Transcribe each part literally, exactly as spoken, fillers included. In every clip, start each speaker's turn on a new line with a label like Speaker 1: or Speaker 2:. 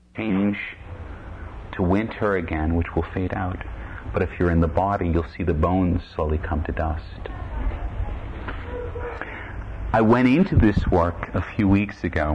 Speaker 1: change to winter again, which will fade out. But if you're in the body, you'll see the bones slowly come to dust. I went into this work a few weeks ago,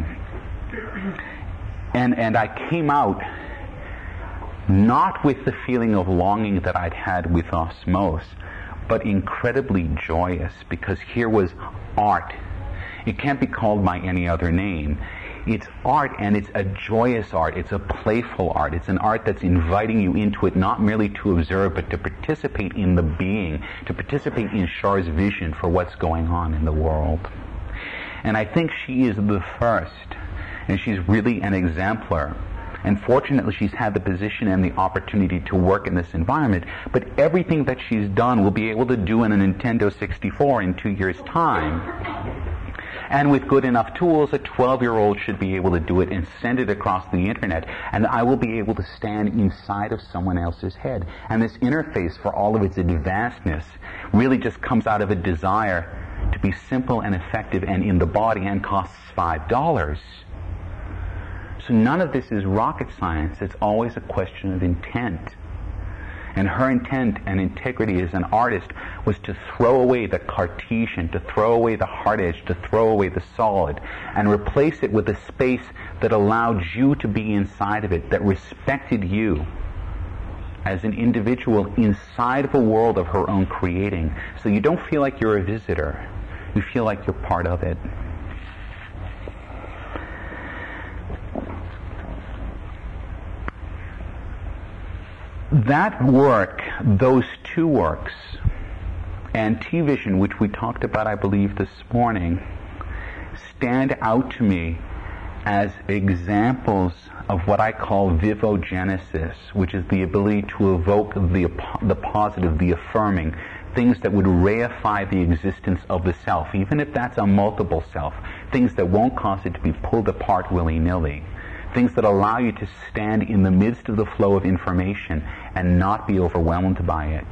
Speaker 1: and and I came out not with the feeling of longing that I'd had with Osmose, but incredibly joyous, because here was art. It can't be called by any other name. It's art, and it's a joyous art. It's a playful art. It's an art that's inviting you into it, not merely to observe, but to participate in the being, to participate in Char's vision for what's going on in the world. And I think she is the first, and she's really an exemplar. And fortunately, she's had the position and the opportunity to work in this environment, but everything that she's done will be able to do in a Nintendo sixty-four in two years' time. And with good enough tools, a twelve-year-old should be able to do it and send it across the internet, and I will be able to stand inside of someone else's head. And this interface, for all of its advancedness, really just comes out of a desire to be simple and effective and in the body, and costs five dollars. So none of this is rocket science. It's always a question of intent. And her intent and integrity as an artist was to throw away the Cartesian, to throw away the hard edge, to throw away the solid, and replace it with a space that allowed you to be inside of it, that respected you as an individual inside of a world of her own creating. So you don't feel like you're a visitor. You feel like you're part of it. That work, those two works, and T-Vision, which we talked about, I believe, this morning, stand out to me as examples of what I call vivogenesis, which is the ability to evoke the, the positive, the affirming, things that would reify the existence of the self, even if that's a multiple self, things that won't cause it to be pulled apart willy-nilly. Things that allow you to stand in the midst of the flow of information and not be overwhelmed by it.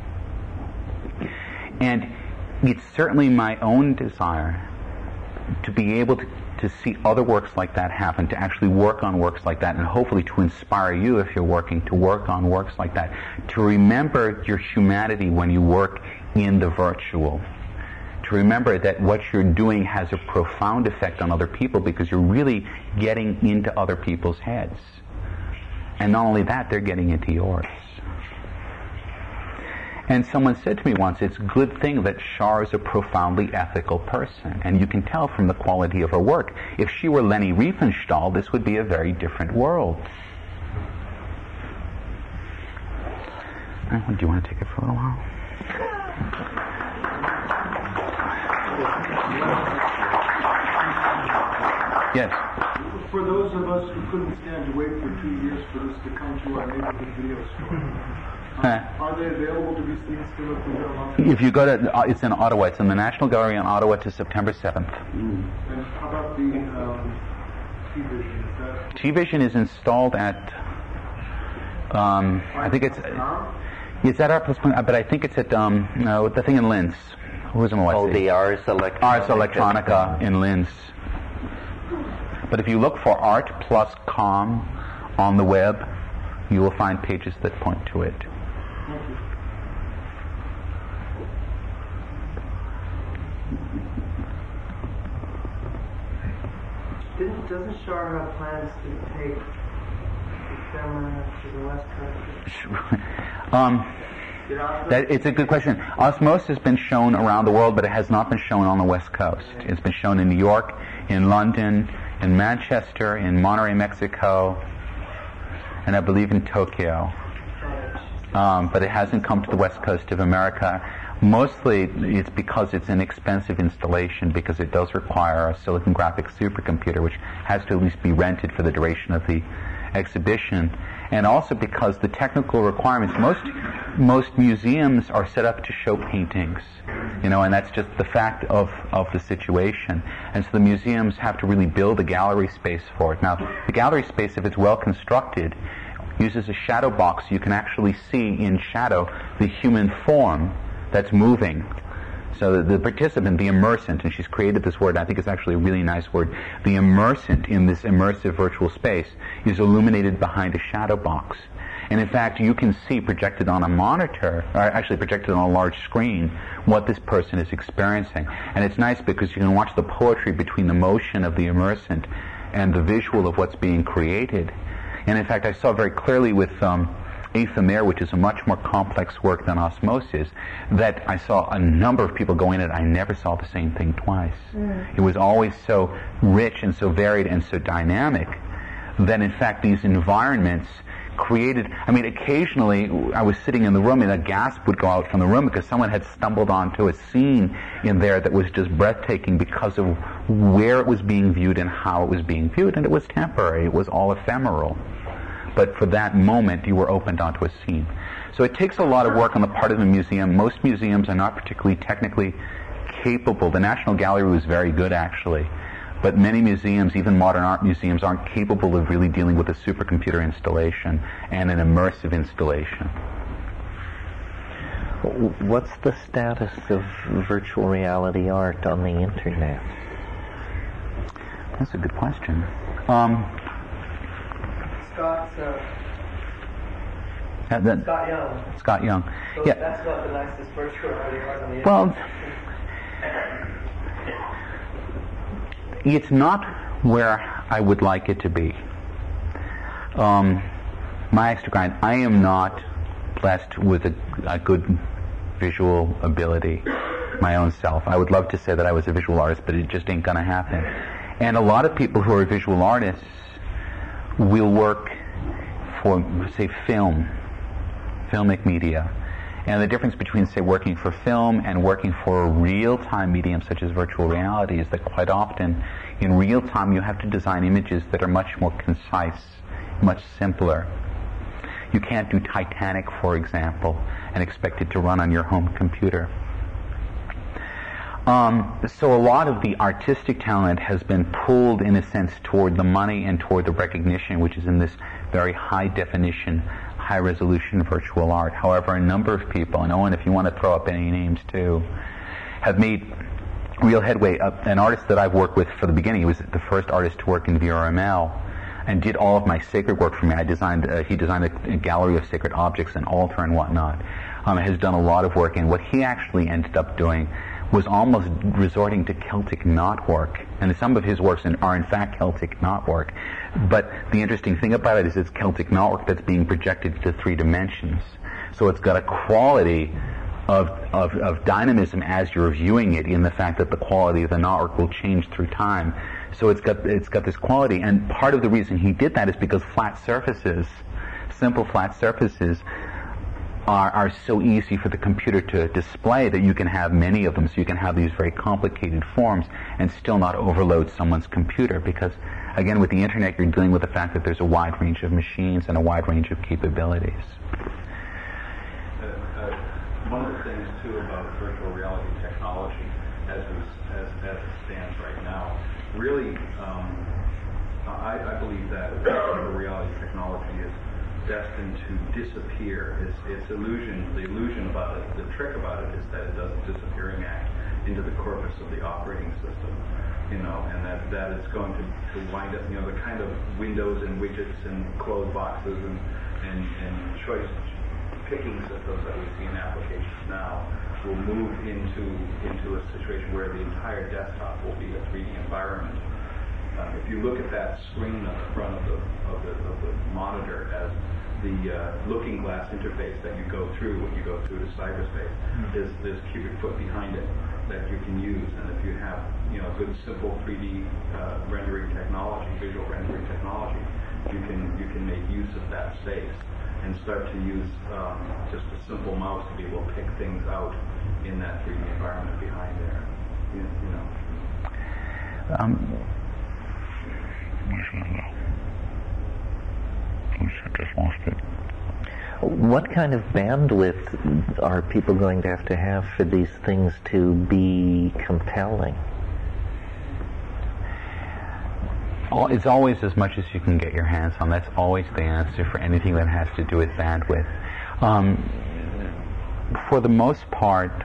Speaker 1: And it's certainly my own desire to be able to, to see other works like that happen, to actually work on works like that, and hopefully to inspire you, if you're working, to work on works like that, to remember your humanity when you work in the virtual. To remember that what you're doing has a profound effect on other people, because you're really getting into other people's heads. And not only that, they're getting into yours. And someone said to me once, it's a good thing that Char is a profoundly ethical person. And you can tell from the quality of her work. If she were Leni Riefenstahl, this would be a very different world. Do you want to take it for a little while? Yes.
Speaker 2: For those of us who couldn't stand to wait for two years for this to come to our neighborhood video store, uh, are they available to be seen still at the Vermont?
Speaker 1: If you go to, uh, it's in Ottawa. It's in the National Gallery in Ottawa to September seventh.
Speaker 2: Mm. And how about the um, T-Vision? Is that
Speaker 1: T-Vision is installed at, um, I think it's, uh, it's at our plus point, but I think it's at um, no, the thing in Linz. Who's in
Speaker 3: Oh, the Ars Electronica.
Speaker 1: Ars Electronica in Linz. But if you look for art plus com on the web, you will find pages that point to it.
Speaker 4: Didn't, doesn't Char have plans to take the camera to the West Coast?
Speaker 1: um, that, it's a good question. Osmose has been shown around the world, but it has not been shown on the West Coast. It's been shown in New York, in London, in Manchester, in Monterrey, Mexico, and I believe in Tokyo. Um, but it hasn't come to the West Coast of America. Mostly it's because it's an expensive installation, because it does require a Silicon Graphics supercomputer, which has to at least be rented for the duration of the exhibition. And also because the technical requirements, most most museums are set up to show paintings, you know, and that's just the fact of, of the situation. And so the museums have to really build a gallery space for it. Now, the gallery space, if it's well constructed, uses a shadow box. You can actually see in shadow the human form that's moving. So the, the participant, the immersant, and she's created this word, I think it's actually a really nice word, the immersant in this immersive virtual space is illuminated behind a shadow box. And in fact, you can see projected on a monitor, or actually projected on a large screen, what this person is experiencing. And it's nice because you can watch the poetry between the motion of the immersant and the visual of what's being created. And in fact, I saw very clearly with um, Ephemer, which is a much more complex work than Osmosis, that I saw a number of people go in it. I never saw the same thing twice. Mm. It was always so rich and so varied and so dynamic that in fact these environments created, I mean, occasionally I was sitting in the room and a gasp would go out from the room because someone had stumbled onto a scene in there that was just breathtaking because of where it was being viewed and how it was being viewed, and it was temporary, it was all ephemeral. But for that moment, you were opened onto a scene. So it takes a lot of work on the part of the museum. Most museums are not particularly technically capable. The National Gallery was very good, actually. But many museums, even modern art museums, aren't capable of really dealing with a supercomputer installation and an immersive installation.
Speaker 3: What's the status of virtual reality art on the internet?
Speaker 1: That's a good question. Um,
Speaker 4: Scott's, uh,
Speaker 1: uh, that,
Speaker 4: Scott Young.
Speaker 1: Scott Young.
Speaker 4: So
Speaker 1: yeah.
Speaker 4: That's not the nicest virtual reality art on the internet.
Speaker 1: Well, it's not where I would like it to be. Um, my axe to grind, I am not blessed with a, a good visual ability my own self. I would love to say that I was a visual artist, but it just ain't going to happen. And a lot of people who are visual artists will work for, say, film, filmic media. And the difference between, say, working for film and working for a real-time medium such as virtual reality is that quite often in real time you have to design images that are much more concise, much simpler. You can't do Titanic, for example, and expect it to run on your home computer. Um, so a lot of the artistic talent has been pulled, in a sense, toward the money and toward the recognition, which is in this very high-definition, high-resolution virtual art. However, a number of people, and Owen, if you want to throw up any names too, have made real headway. Uh, an artist that I've worked with for the beginning, he was the first artist to work in V R M L, and did all of my sacred work for me. I designed, uh, he designed a, a gallery of sacred objects, an altar and whatnot. Um, has done a lot of work, and what he actually ended up doing was almost resorting to Celtic knotwork. And some of his works are in fact Celtic knotwork. But the interesting thing about it is it's Celtic knotwork that's being projected to three dimensions. So it's got a quality of, of, of dynamism as you're viewing it, in the fact that the quality of the knotwork will change through time. So it's got, it's got this quality. And part of the reason he did that is because flat surfaces, simple flat surfaces, Are, are so easy for the computer to display that you can have many of them. So you can have these very complicated forms and still not overload someone's computer, because, again, with the internet you're dealing with the fact that there's a wide range of machines and a wide range of capabilities.
Speaker 5: Uh, uh, one of the things, too, about virtual reality technology as, as, as it stands right now, really, um, I, I believe that virtual reality technology is destined to disappear. Its, its illusion, the illusion about it, the trick about it is that it does a disappearing act into the corpus of the operating system, you know, and that, that it's going to, to wind up, you know, the kind of windows and widgets and closed boxes and, and, and choice picking systems that we see in applications now will move into, into a situation where the entire desktop will be a three D environment. Uh, if you look at that screen at the front of the, of the, of the monitor as the uh, looking glass interface that you go through when you go through to cyberspace, mm-hmm. there's, there's cubic foot behind it that you can use. And if you have, you know, good simple three D uh, rendering technology, visual rendering technology, you can you can make use of that space and start to use um, just a simple mouse to be able to pick things out in that three D environment behind there. You, you know.
Speaker 1: Um,
Speaker 3: What kind of bandwidth are people going to have to have for these things to be compelling?
Speaker 1: It's always as much as you can get your hands on. That's always the answer for anything that has to do with bandwidth. Um, for the most part,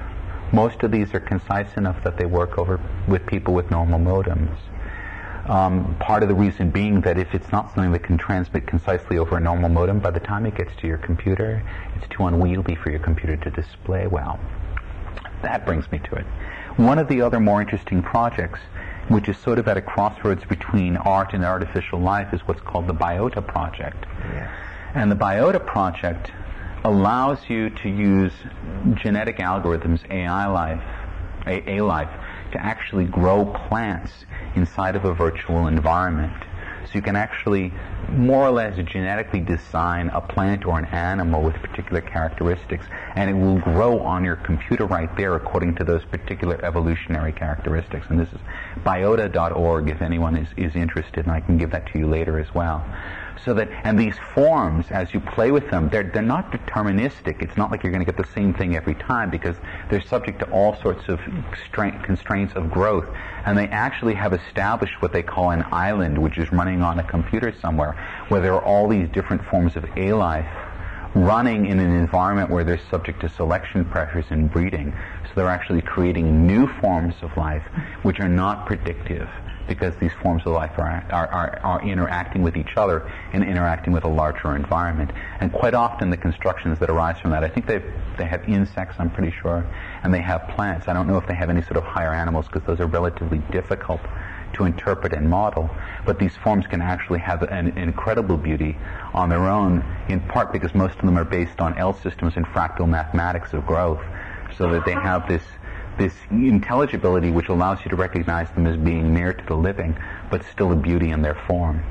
Speaker 1: Most of these are concise enough that they work over with people with normal modems. Um, part of the reason being that if it's not something that can transmit concisely over a normal modem, by the time it gets to your computer, it's too unwieldy for your computer to display well. That brings me to it. One of the other more interesting projects, which is sort of at a crossroads between art and artificial life, is what's called the Biota Project.
Speaker 3: Yes.
Speaker 1: And the Biota Project allows you to use genetic algorithms, A I life, A I life, to actually grow plants inside of a virtual environment. So you can actually more or less genetically design a plant or an animal with particular characteristics, and it will grow on your computer right there according to those particular evolutionary characteristics. And this is biota dot org if anyone is, is interested, and I can give that to you later as well. So that, and these forms, as you play with them, they're, they're not deterministic. It's not like you're going to get the same thing every time, because they're subject to all sorts of constraints of growth. And they actually have established what they call an island, which is running on a computer somewhere, where there are all these different forms of A-life running in an environment where they're subject to selection pressures and breeding. So they're actually creating new forms of life which are not predictive, because these forms of life are, are, are, are interacting with each other and interacting with a larger environment. And quite often the constructions that arise from that, I think they they have insects, I'm pretty sure, and they have plants. I don't know if they have any sort of higher animals, because those are relatively difficult to interpret and model. But these forms can actually have an incredible beauty on their own, in part because most of them are based on L systems and fractal mathematics of growth, so that they have this this intelligibility which allows you to recognize them as being near to the living, but still a beauty in their form.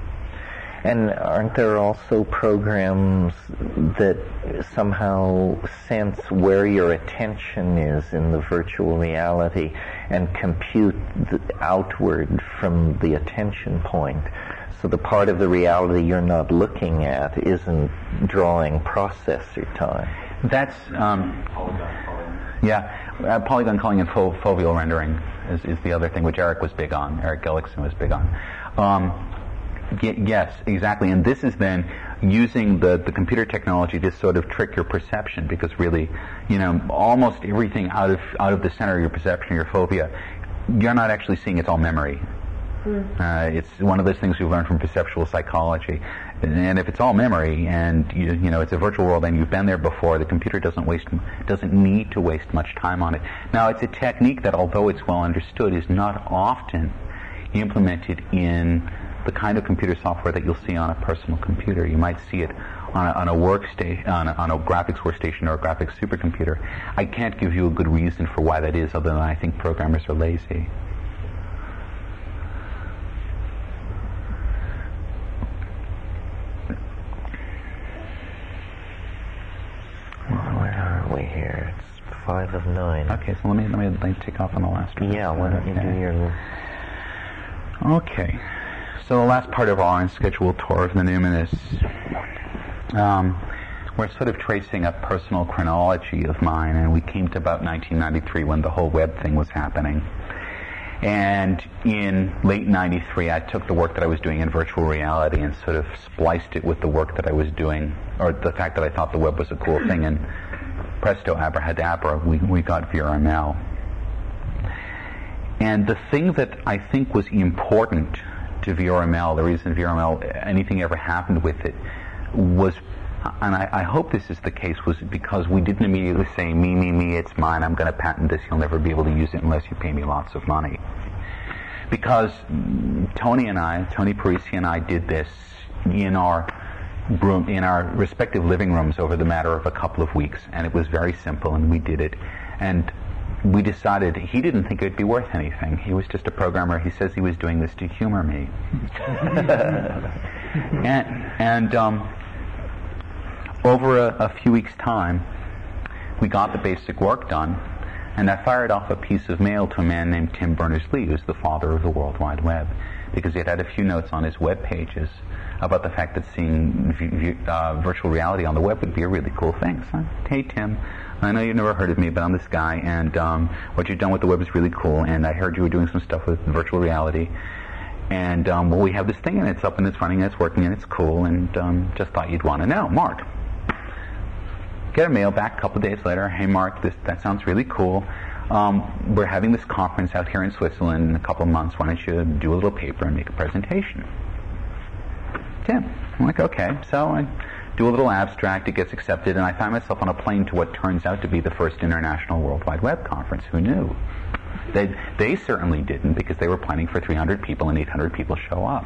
Speaker 3: And aren't there also programs that somehow sense where your attention is in the virtual reality and compute the outward from the attention point? So the part of the reality you're not looking at isn't drawing processor time.
Speaker 1: That's, um, yeah, uh, polygon calling and fo- foveal rendering is, is the other thing, which Eric was big on. Eric Gillickson was big on. Um, y- yes, exactly. And this is then using the, the computer technology to sort of trick your perception, because really, you know, almost everything out of out of the center of your perception, your phobia, you're not actually seeing. It's all memory. Uh, it's one of those things we've learned from perceptual psychology. And if it's all memory, and you, you know it's a virtual world, and you've been there before, the computer doesn't waste, doesn't need to waste much time on it. Now, it's a technique that, although it's well understood, is not often implemented in the kind of computer software that you'll see on a personal computer. You might see it on a, on a workstation, on a, on a graphics workstation or a graphics supercomputer. I can't give you a good reason for why that is, other than I think programmers are lazy.
Speaker 3: Where are we here? It's five of nine.
Speaker 1: Okay, so let me let me, let me take off on the last one.
Speaker 3: Yeah, why don't you
Speaker 1: okay.
Speaker 3: do your...
Speaker 1: Okay, so the last part of our unscheduled tour of the Numinous, um, we're sort of tracing a personal chronology of mine, and we came to about nineteen ninety-three when the whole web thing was happening. And in late ninety-three, I took the work that I was doing in virtual reality and sort of spliced it with the work that I was doing, or the fact that I thought the web was a cool thing, and presto abracadabra, we, we got V R M L. And the thing that I think was important to V R M L, the reason V R M L, anything ever happened with it, was, and I, I hope this is the case, was because we didn't immediately say, me, me, me, it's mine, I'm going to patent this, you'll never be able to use it unless you pay me lots of money. Because Tony and I, Tony Parisi and I did this in our room, in our respective living rooms over the matter of a couple of weeks, and it was very simple, and we did it. And we decided he didn't think it would be worth anything. He was just a programmer. He says he was doing this to humor me. and and um, over a, a few weeks' time, we got the basic work done, and I fired off a piece of mail to a man named Tim Berners-Lee, who's the father of the World Wide Web, because he had had a few notes on his web pages about the fact that seeing v- v- uh, virtual reality on the web would be a really cool thing. So, hey, Tim, I know you've never heard of me, but I'm this guy, and um, what you've done with the web is really cool, and I heard you were doing some stuff with virtual reality, and um, well, we have this thing, and it's up, and it's running, and it's working, and it's cool, and um, just thought you'd want to know. Mark, get a mail back a couple of days later. Hey, Mark, this that sounds really cool. Um, we're having this conference out here in Switzerland in a couple of months. Why don't you do a little paper and make a presentation? Tim. I'm like, okay. So I do a little abstract. It gets accepted, and I find myself on a plane to what turns out to be the first International World Wide Web Conference. Who knew? They, they certainly didn't, because they were planning for three hundred people and eight hundred people show up.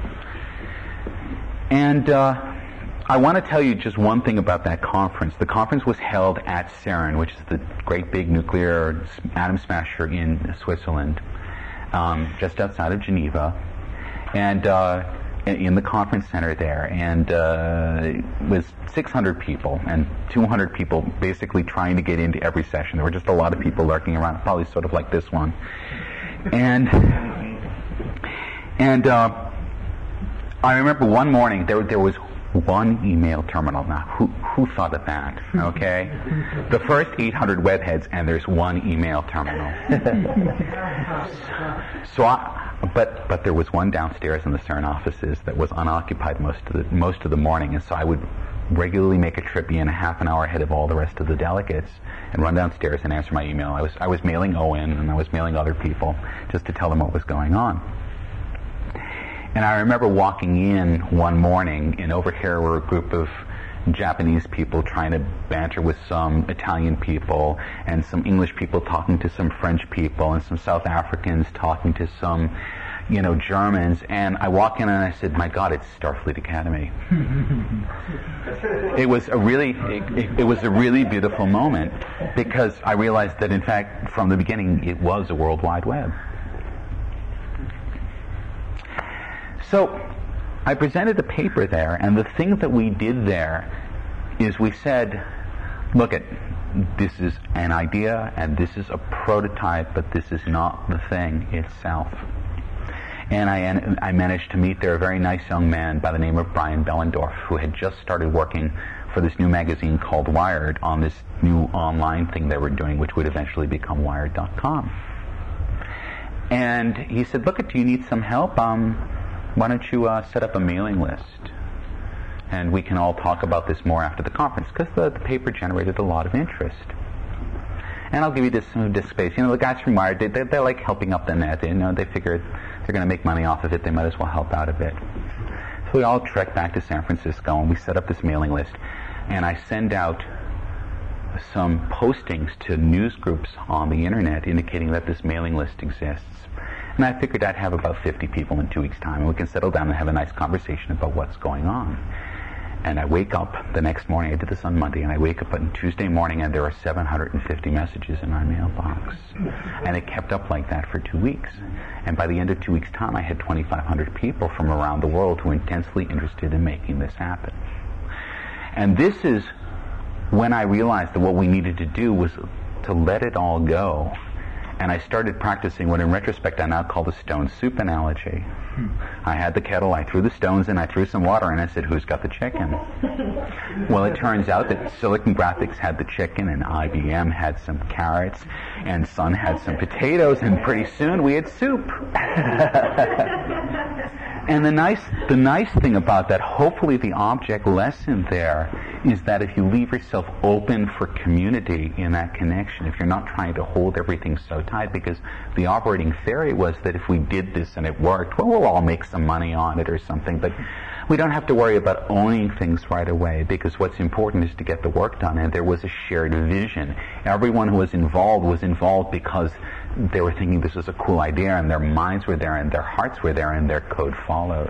Speaker 1: And uh, I want to tell you just one thing about that conference. The conference was held at CERN, which is the great big nuclear atom smasher in Switzerland, um, just outside of Geneva, and uh, in the conference center there. And uh, it was six hundred people, and two hundred people basically trying to get into every session. There were just a lot of people lurking around, probably sort of like this one. And and uh, I remember one morning there there was one email terminal. Now, who who thought of that? Okay, the first eight hundred webheads, and there's one email terminal. so, I, but but there was one downstairs in the CERN offices that was unoccupied most of the most of the morning, and so I would regularly make a trip in a half an hour ahead of all the rest of the delegates and run downstairs and answer my email. I was I was mailing Owen and I was mailing other people just to tell them what was going on. And I remember walking in one morning, and over here were a group of Japanese people trying to banter with some Italian people, and some English people talking to some French people, and some South Africans talking to some, you know, Germans. And I walk in and I said, "My God, it's Starfleet Academy." It was a really, it, it, it was a really beautiful moment, because I realized that, in fact, from the beginning, it was a World Wide Web. So I presented a paper there, and the thing that we did there is we said, look, it, this is an idea and this is a prototype, but this is not the thing itself. And I, I managed to meet there a very nice young man by the name of Brian Bellendorf, who had just started working for this new magazine called Wired on this new online thing they were doing, which would eventually become Wired dot com. And he said, look, do you need some help? Um, why don't you uh, set up a mailing list? And we can all talk about this more after the conference, because the, the paper generated a lot of interest. And I'll give you this, uh, this space. You know, the guys from Wired, they, they're, they're like helping up the net. They, you know, they figured they're going to make money off of it. They might as well help out a bit. So we all trekked back to San Francisco, and we set up this mailing list. And I send out some postings to news groups on the internet indicating that this mailing list exists. And I figured I'd have about fifty people in two weeks' time, and we can settle down and have a nice conversation about what's going on. And I wake up the next morning, I did this on Monday, and I wake up on Tuesday morning, and there are seven hundred fifty messages in my mailbox. And it kept up like that for two weeks. And by the end of two weeks' time, I had twenty-five hundred people from around the world who were intensely interested in making this happen. And this is when I realized that what we needed to do was to let it all go. And I started practicing what in retrospect I now call the stone soup analogy. Hmm. I had the kettle, I threw the stones in, I threw some water in, I said, who's got the chicken? Well, it turns out that Silicon Graphics had the chicken, and I B M had some carrots, and Sun had some potatoes, and pretty soon we had soup. And the nice, the nice thing about that, hopefully the object lesson there, is that if you leave yourself open for community in that connection, if you're not trying to hold everything so tight, because the operating theory was that if we did this and it worked, well, we'll all make some money on it or something, but we don't have to worry about owning things right away, because what's important is to get the work done, and there was a shared vision. Everyone who was involved was involved because they were thinking this was a cool idea, and their minds were there, and their hearts were there, and their code followed.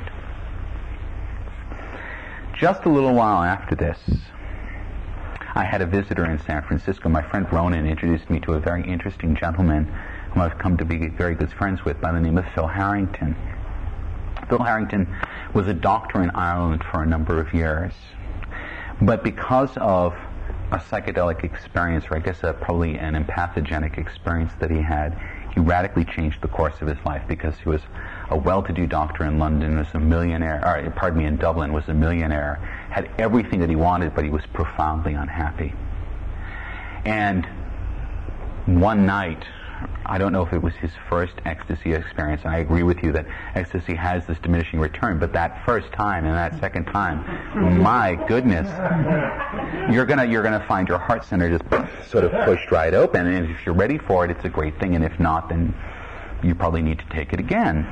Speaker 1: Just a little while after this, I had a visitor in San Francisco. My friend Ronan introduced me to a very interesting gentleman whom I've come to be very good friends with by the name of Phil Harrington. Phil Harrington was a doctor in Ireland for a number of years. But because of a psychedelic experience, or I guess a, probably an empathogenic experience that he had, he radically changed the course of his life, because he was a well-to-do doctor in London, was a millionaire, or pardon me, in Dublin, was a millionaire, had everything that he wanted, but he was profoundly unhappy. And one night, I don't know if it was his first ecstasy experience, and I agree with you that ecstasy has this diminishing return, but that first time and that second time, my goodness, you're gonna you're gonna find your heart center just sort of pushed right open, and if you're ready for it, it's a great thing, and if not, then you probably need to take it again.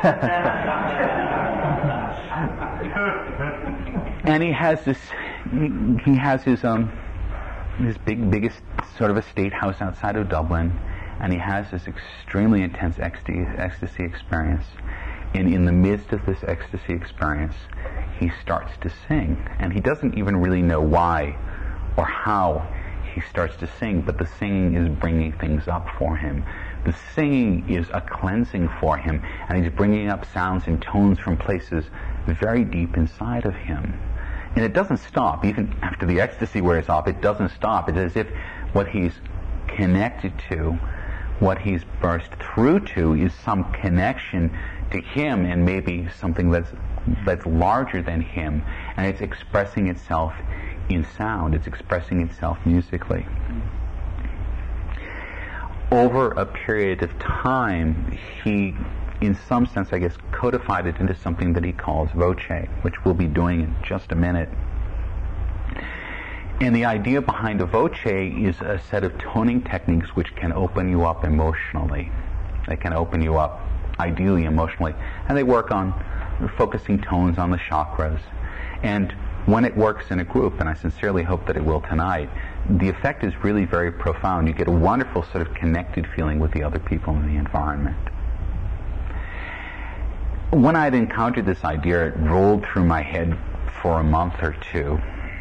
Speaker 1: And he has this, he, he has his um his big biggest sort of estate house outside of Dublin, and he has this extremely intense ecstasy, ecstasy experience. And in the midst of this ecstasy experience, he starts to sing, and he doesn't even really know why or how he starts to sing, but the singing is bringing things up for him. The singing is a cleansing for him, and he's bringing up sounds and tones from places very deep inside of him. And it doesn't stop. Even after the ecstasy wears off, it doesn't stop. It's as if what he's connected to, what he's burst through to, is some connection to him and maybe something that's that's larger than him. And it's expressing itself in sound. It's expressing itself musically. Over a period of time, he, in some sense, I guess, codified it into something that he calls voce, which we'll be doing in just a minute. And the idea behind a voce is a set of toning techniques which can open you up emotionally. They can open you up, ideally emotionally. And they work on focusing tones on the chakras. And when it works in a group, and I sincerely hope that it will tonight, the effect is really very profound. You get a wonderful sort of connected feeling with the other people in the environment. When I had encountered this idea, it rolled through my head for a month or two.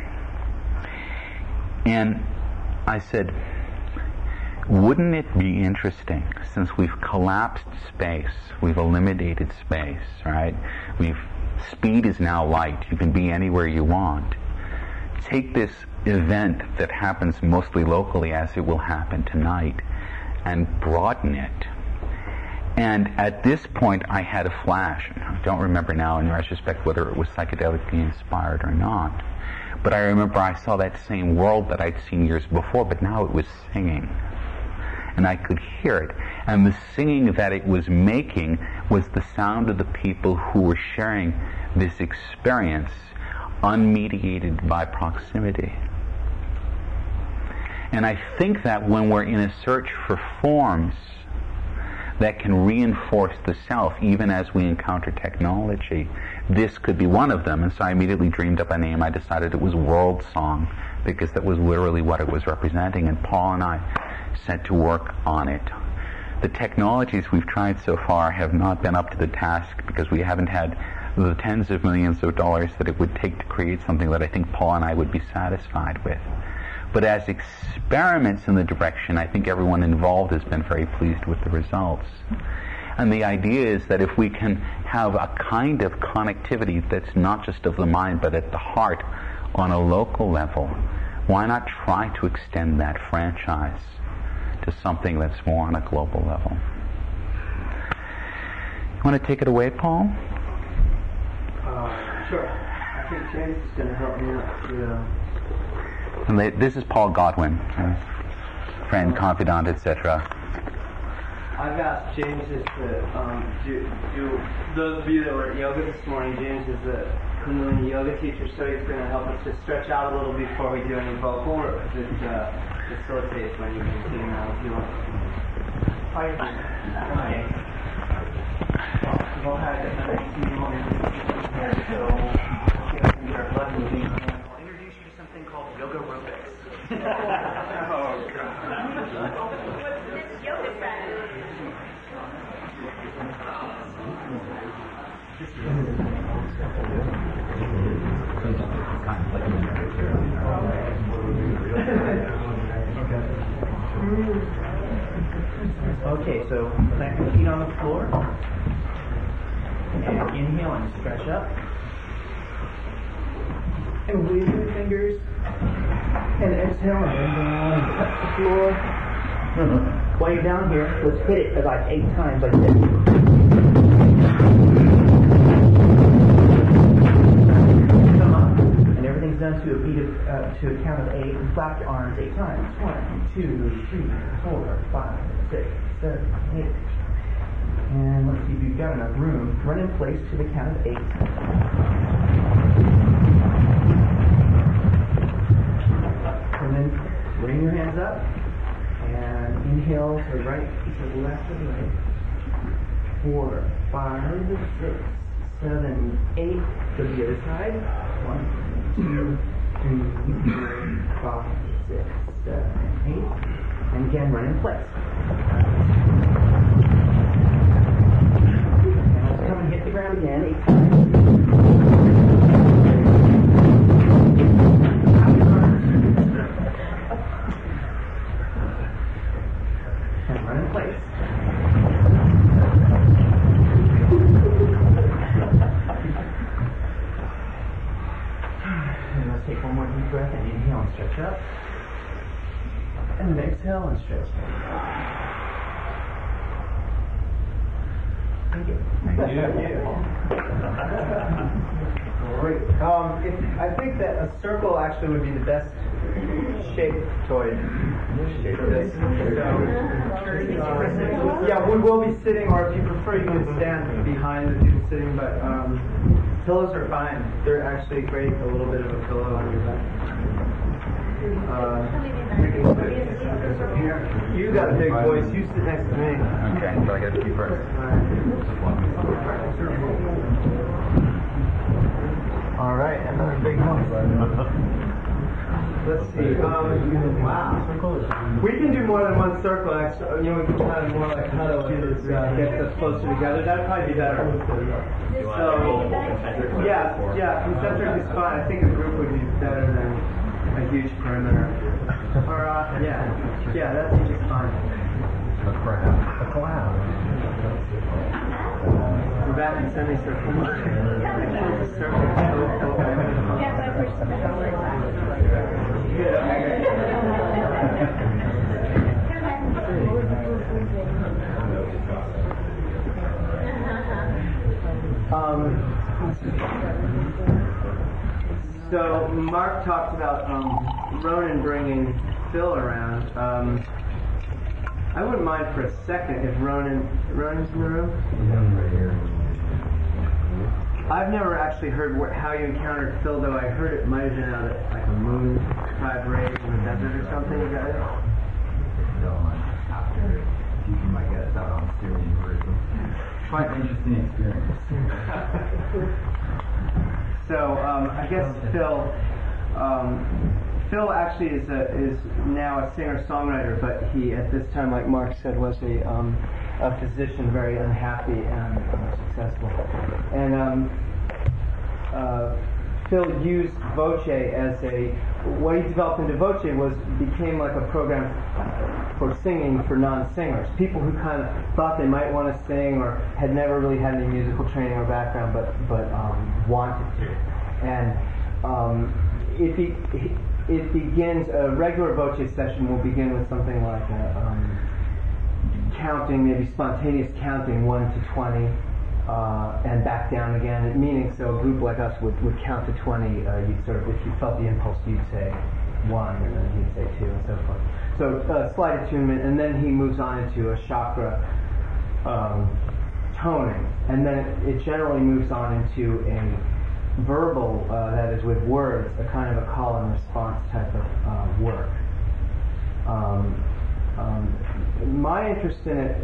Speaker 1: And I said, wouldn't it be interesting, since we've collapsed space, we've eliminated space, right? We've speed is now light. You can be anywhere you want. Take this event that happens mostly locally, as it will happen tonight, and broaden it. And at this point, I had a flash. I don't remember now in retrospect whether it was psychedelically inspired or not. But I remember I saw that same world that I'd seen years before, but now it was singing. And I could hear it. And the singing that it was making was the sound of the people who were sharing this experience, unmediated by proximity. And I think that when we're in a search for forms that can reinforce the self, even as we encounter technology, this could be one of them. And so I immediately dreamed up a name. I decided it was World Song, because that was literally what it was representing. And Paul and I set to work on it. The technologies we've tried so far have not been up to the task, because we haven't had the tens of millions of dollars that it would take to create something that I think Paul and I would be satisfied with. But as experiments in the direction, I think everyone involved has been very pleased with the results. And the idea is that if we can have a kind of connectivity that's not just of the mind, but at the heart on a local level, why not try to extend that franchise to something that's more on a global level? You want to take it away, Paul?
Speaker 4: Uh, sure. I think James is going to help me out. Yeah.
Speaker 1: And they, this is Paul Godwin, friend, confidant, et cetera.
Speaker 4: I've asked James is to um, do, do, those of you that were at yoga this morning, James is a Kundalini yoga teacher, so he's going to help us to stretch out a little before we do any vocal work, because it uh, facilitates when you can sitting around if you want. Hi. Okay. Well, we've all had a nice few moments here, so we'll get our blood moving. I'll introduce you to something called yoga aerobics. Oh, God.
Speaker 6: What's this yoga practice?
Speaker 4: Okay, so plant your feet on the floor. And inhale and stretch up. And wave your fingers. And exhale and bend down and touch the floor. While you're down here, let's hit it about eight times like this. Come up. And everything's done to a beat of, uh, to a count of eight. And flap your arms eight times. One, two, three, four, five, six,
Speaker 7: seven, eight. And let's see if you've got enough room. Run in place to the count of eight. And then bring your hands up. And inhale to the right, to the left, to the right. Four, five, six, seven, eight. To the other side. One, two, three, four, five, six, seven, eight. And again, run in place. And let's come and hit the ground again eight times. And run in place. And let's take one more deep breath and inhale and stretch up. And then exhale and stretch. Thank you.
Speaker 4: Thank you. Great. Um, if, I think that a circle actually would be the best shaped toy. Shape this. So, uh, yeah, we will be sitting, or if you prefer, you can stand behind the people sitting. But um, pillows are fine. They're actually great. A little bit of a pillow on your back. Uh, you got a big voice. You sit next to me.
Speaker 1: Okay, so I got to keep first.
Speaker 4: All right, another big one. Let's see. Um, wow. We can do more than one circle. Actually, you know, we can kind of more like huddle and uh, get us closer together. That'd probably be better. So, yeah, yeah, concentric is fine. I think a group would be better than a huge perimeter. Or, uh, yeah, yeah, that's just fine.
Speaker 5: A crowd. A cloud.
Speaker 4: We're back in semicircle. Actually, the circle is so open. Um, so Mark talked about um, Ronan bringing Phil around. Um, I wouldn't mind for a second if Ronan Ronan's in the room. I've never actually heard wh- how you encountered Phil, though I heard it might have been out at like a moon tide race in the desert or something. You got it?
Speaker 5: You can might get us out on Syrian tourism. Quite an interesting experience.
Speaker 4: So um, I guess Phil, um, Phil actually is a, is now a singer-songwriter, but he at this time, like Mark said, was a um, a physician, very unhappy and uh, successful. And um, uh, Phil used Voce as a what he developed into Voce was became like a program for singing for non-singers, people who kind of thought they might want to sing or had never really had any musical training or background, but but um, wanted to. And um, it be, it begins a regular Voce session will begin with something like a, um, counting, maybe spontaneous counting one to twenty. Uh, and back down again, meaning so a group like us would, would count to twenty, uh, you'd sort of, if you felt the impulse, you'd say one, and then he'd say two, and so forth. So uh, slight attunement, and then he moves on into a chakra um, toning, and then it, it generally moves on into a verbal, uh, that is with words, a kind of a call and response type of uh, work. Um, um, my interest in it,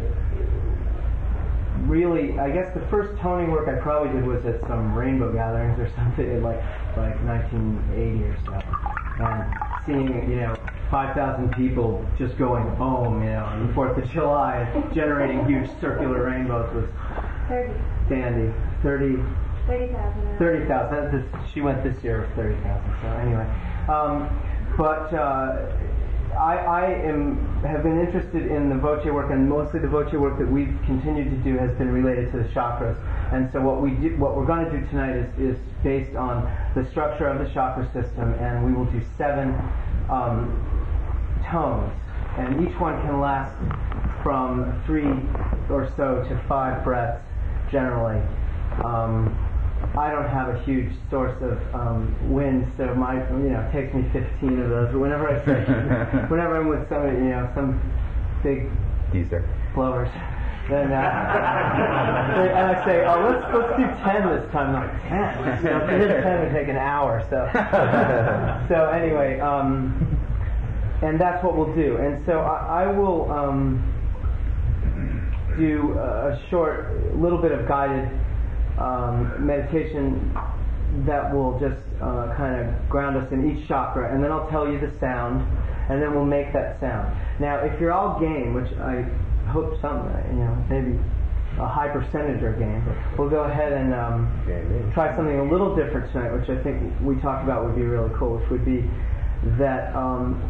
Speaker 4: really, I guess the first toning work I probably did was at some rainbow gatherings or something in like like nineteen eighty or so, and seeing, you know, five thousand people just going home, you know, on the Fourth of July, generating huge circular rainbows was
Speaker 6: thirty.
Speaker 4: dandy. Thirty.
Speaker 6: Thirty thousand.
Speaker 4: Thirty thousand. She went this year with thirty thousand. So anyway, um, but. Uh, I, I am have been interested in the Voce work, and mostly the Voce work that we've continued to do has been related to the chakras. And so what we do, what we're going to do tonight is, is based on the structure of the chakra system, and we will do seven um, tones, and each one can last from three or so to five breaths generally. Um, I don't have a huge source of um, wind, so my, you know, it takes me fifteen of those. But whenever I start, whenever I'm with somebody, you know, some big
Speaker 1: Geezer.
Speaker 4: blowers. Then, uh, and I say, oh, let's let's do ten this time. Not ten. You know, if we did ten, it'd take an hour. So, so anyway, um, and that's what we'll do. And so I, I will um, do a short, little bit of guided um, meditation that will just uh, kind of ground us in each chakra, and then I'll tell you the sound, and then we'll make that sound. Now, if you're all game, which I hope some, you know, maybe a high percentage are game, we'll go ahead and um, try something a little different tonight, which I think we talked about would be really cool, which would be that um,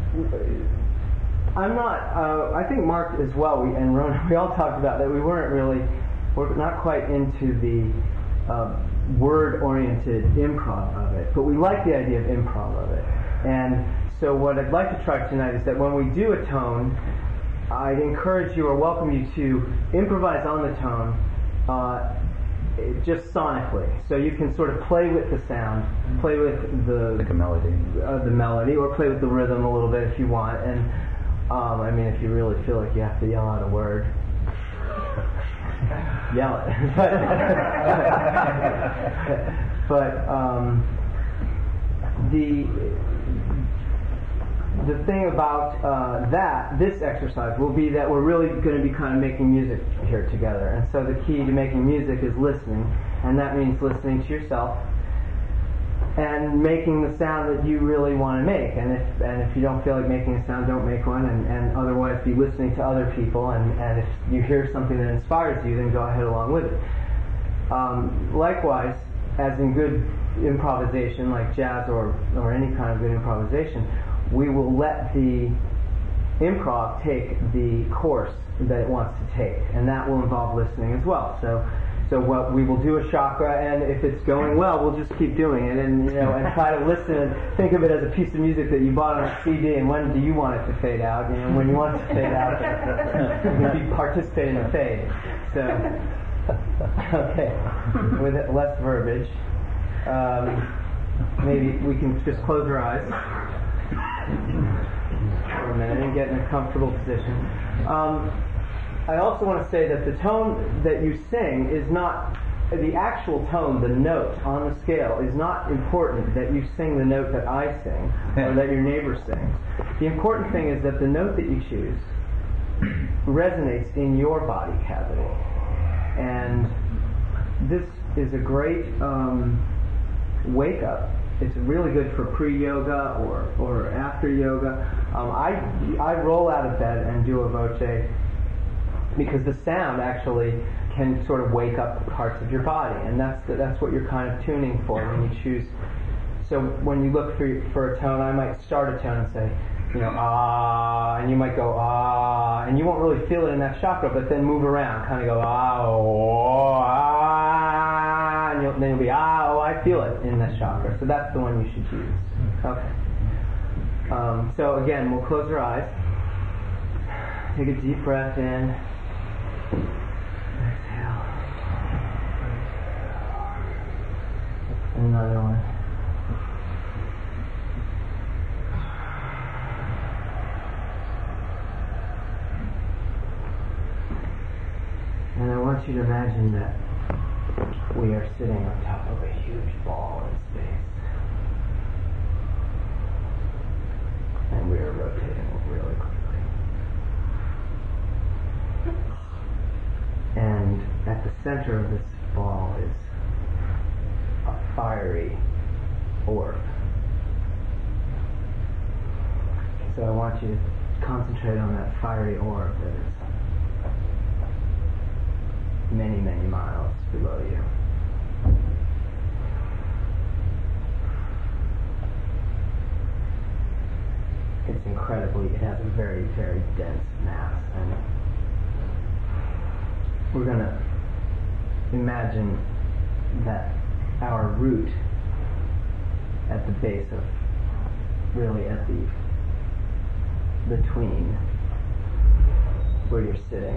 Speaker 4: I'm not, uh, I think Mark as well, we, and Rona, we all talked about that we weren't really, we're not quite into the uh, word-oriented improv of it, but we like the idea of improv of it. And so what I'd like to try tonight is that when we do a tone, I'd encourage you or welcome you to improvise on the tone uh, just sonically. So you can sort of play with the sound, play with the
Speaker 1: Like a melody.
Speaker 4: Uh, the melody, or play with the rhythm a little bit if you want. And um, I mean, if you really feel like you have to yell out a word, yell it. But um, the the thing about uh, that, this exercise, will be that we're really going to be kind of making music here together. And so the key to making music is listening, and that means listening to yourself and making the sound that you really want to make. And if and if you don't feel like making a sound, don't make one, and, and otherwise be listening to other people, and, and if you hear something that inspires you, then go ahead along with it. Um, likewise, as in good improvisation, like jazz or, or any kind of good improvisation, we will let the improv take the course that it wants to take, and that will involve listening as well. So, so what we will do a chakra, and if it's going well, we'll just keep doing it, and you know, and try to listen and think of it as a piece of music that you bought on a C D. And when do you want it to fade out? You know, when you want it to fade out, you'll be participating in the fade. So, okay, with less verbiage, um, maybe we can just close our eyes for a minute and get in a comfortable position. Um, I also want to say that the tone that you sing is not, the actual tone, the note on the scale, is not important that you sing the note that I sing or that your neighbor sings. The important thing is that the note that you choose resonates in your body cavity. And this is a great um, wake-up. It's really good for pre-yoga or, or after yoga. Um, I, I roll out of bed and do a voce because the sound actually can sort of wake up parts of your body, and that's the, that's what you're kind of tuning for when you choose. So when you look for for a tone, I might start a tone and say, you know, ah, and you might go ah, and you won't really feel it in that chakra, but then move around, kind of go ah, oh, ah, and you'll, then you'll be ah, oh, I feel it in that chakra. So that's the one you should choose. Okay. Um, so again, we'll close our eyes. Take a deep breath in. Exhale. Another one. And I want you to imagine that we are sitting on top of a huge ball in space. And we are rotating really quickly. And at the center of this ball is a fiery orb. So I want you to concentrate on that fiery orb that is many, many miles below you. It's incredibly, it has a very, very dense mass, and we're going to imagine that our root at the base of, really at the, between where you're sitting,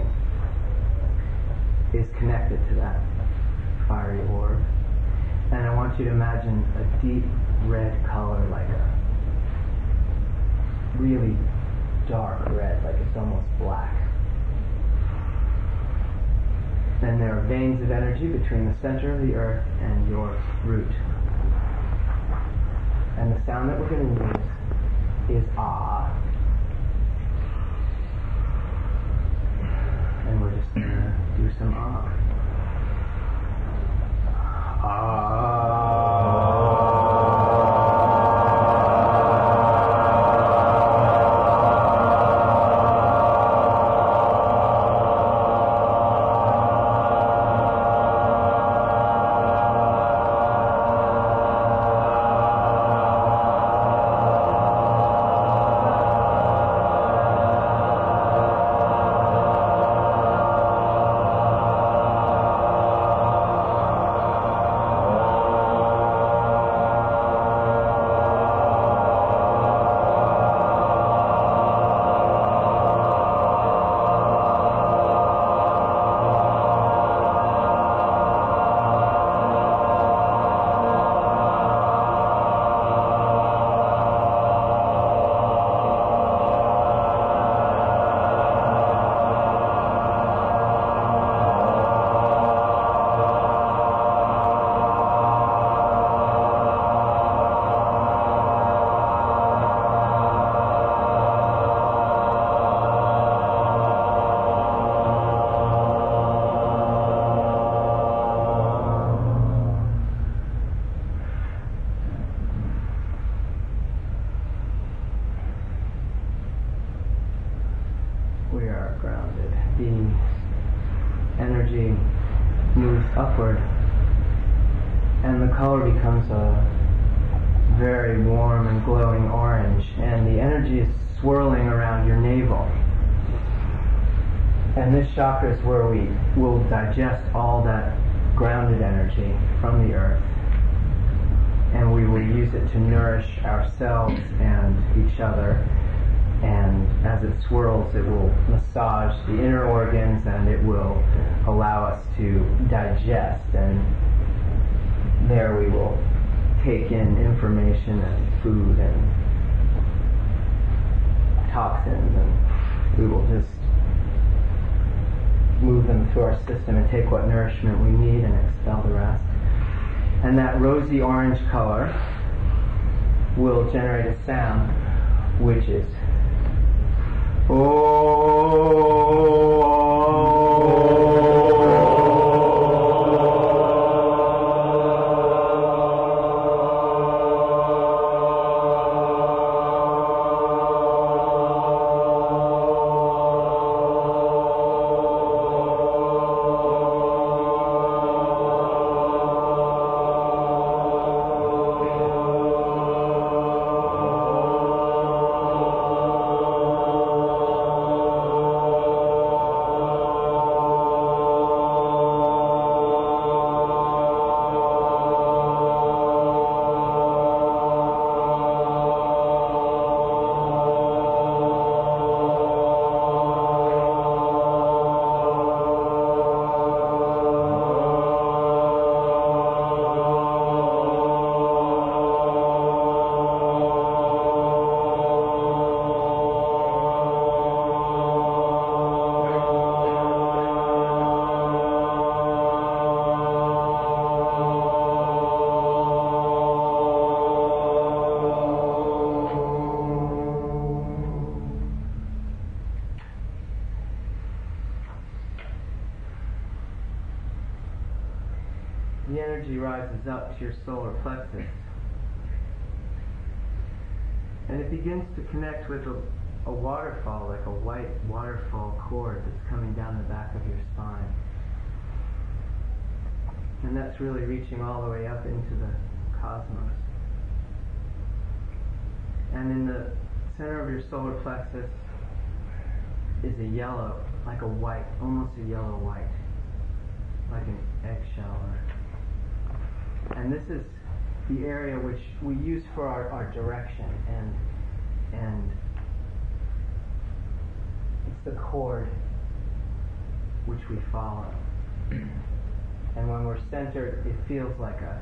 Speaker 4: is connected to that fiery orb. And I want you to imagine a deep red color, like a really dark red, like it's almost black,
Speaker 7: And there are veins of energy between the center of the earth and your root. And the sound that we're going to use is ah. And we're just going to do some ah. Ah. Upward, and the color becomes a very warm and glowing orange, and the energy is swirling around your navel. And this chakra is where we will digest all that grounded energy from the earth, and we will use it to nourish ourselves and each other. And as it swirls, it will massage the inner organs, and it will allow us to digest, and there we will take in information and food and toxins, and we will just move them through our system and take what nourishment we need and expel the rest. And that rosy orange color will generate a sound which is oh. The energy rises up to your solar plexus, and it begins to connect with a, a waterfall, like a white waterfall cord that's coming down the back of your spine. And that's really reaching all the way up into the cosmos. And in the center of your solar plexus is a yellow, like a white, almost a yellow white, like an eggshell. Or, and this is the area which we use for our, our direction, and and it's the cord which we follow. And when we're centered, it feels like a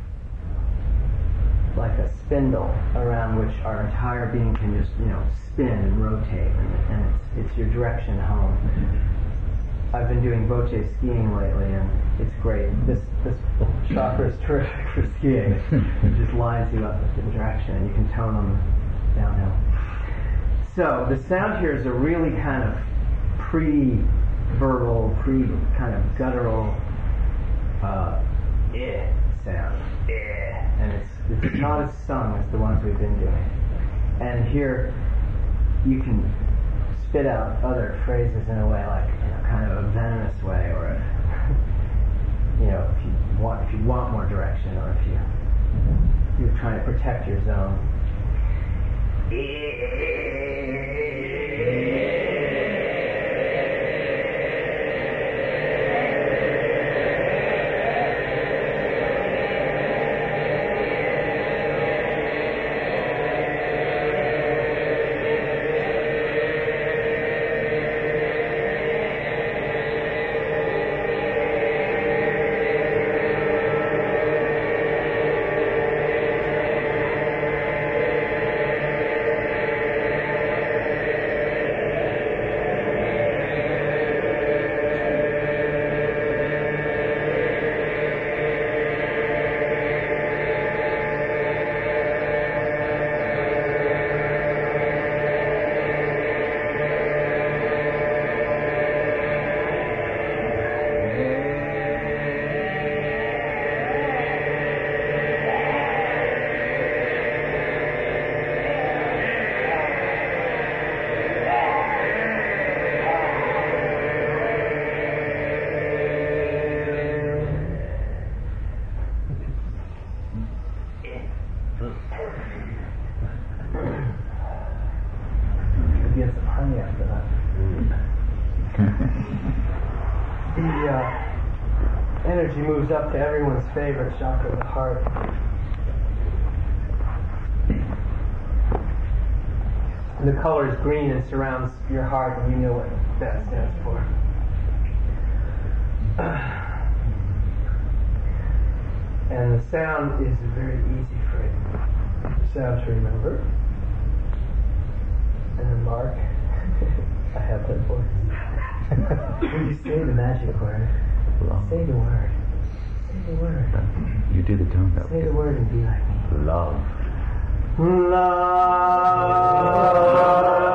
Speaker 7: like a spindle around which our entire being can just, you know, spin and rotate, and, and it's it's your direction home.
Speaker 4: I've been doing boche skiing lately, and it's great. This this chakra is terrific for skiing. It just lines you up with the direction, and you can tone them downhill. So the sound here is a really kind of pre-verbal, pre kind of guttural uh, eh sound, eh, and it's it's not as sung as the ones we've been doing. And here you can spit out other phrases in a way, like, you know, kind of a venomous way, or a, you know, if you want if you want more direction, or if you you're trying to protect your zone. Moves up to everyone's favorite chakra, the heart. And the color is green and surrounds your heart, and you know what that stands for. And the sound is a very easy phrase. Sound to remember. And then Mark, I have that voice. When you say the magic word, say the word. Say the word.
Speaker 1: You do the tone though.
Speaker 4: Say the word and be like me.
Speaker 1: Love.
Speaker 4: Love.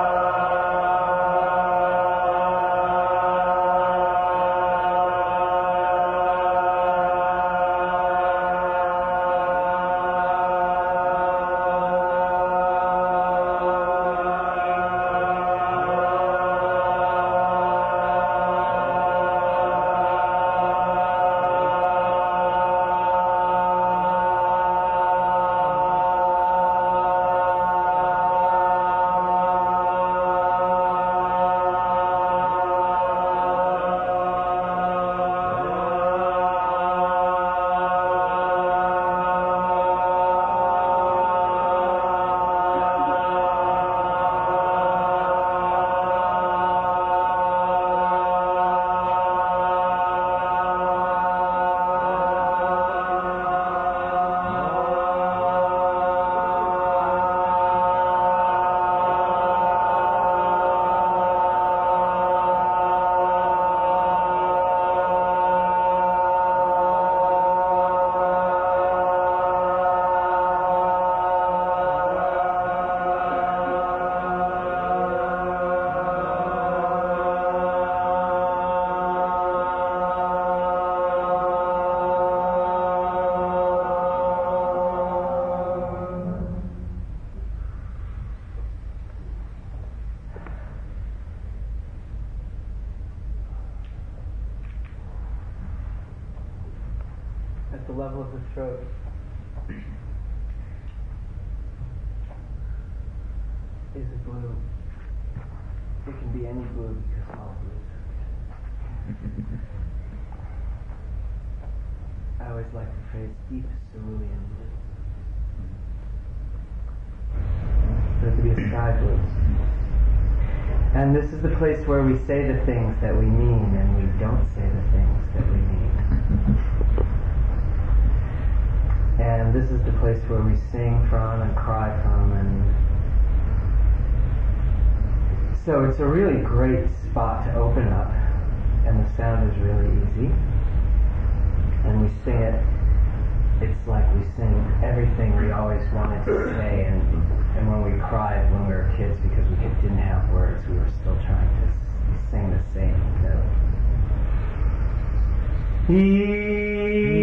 Speaker 4: At the level of the throat. Is a blue. It can be any blue because all blues. I always like the phrase deep cerulean blue. So to be a sky blue. And this is the place where we say the things that we mean and we don't say the things that we mean. And this is the place where we sing from and cry from, and so it's a really great spot to open up
Speaker 7: and the sound is really easy. And we sing it, it's like we sing everything we always wanted to say, and, and when we cried when we were kids because we didn't have words, we were still trying to sing the same note. He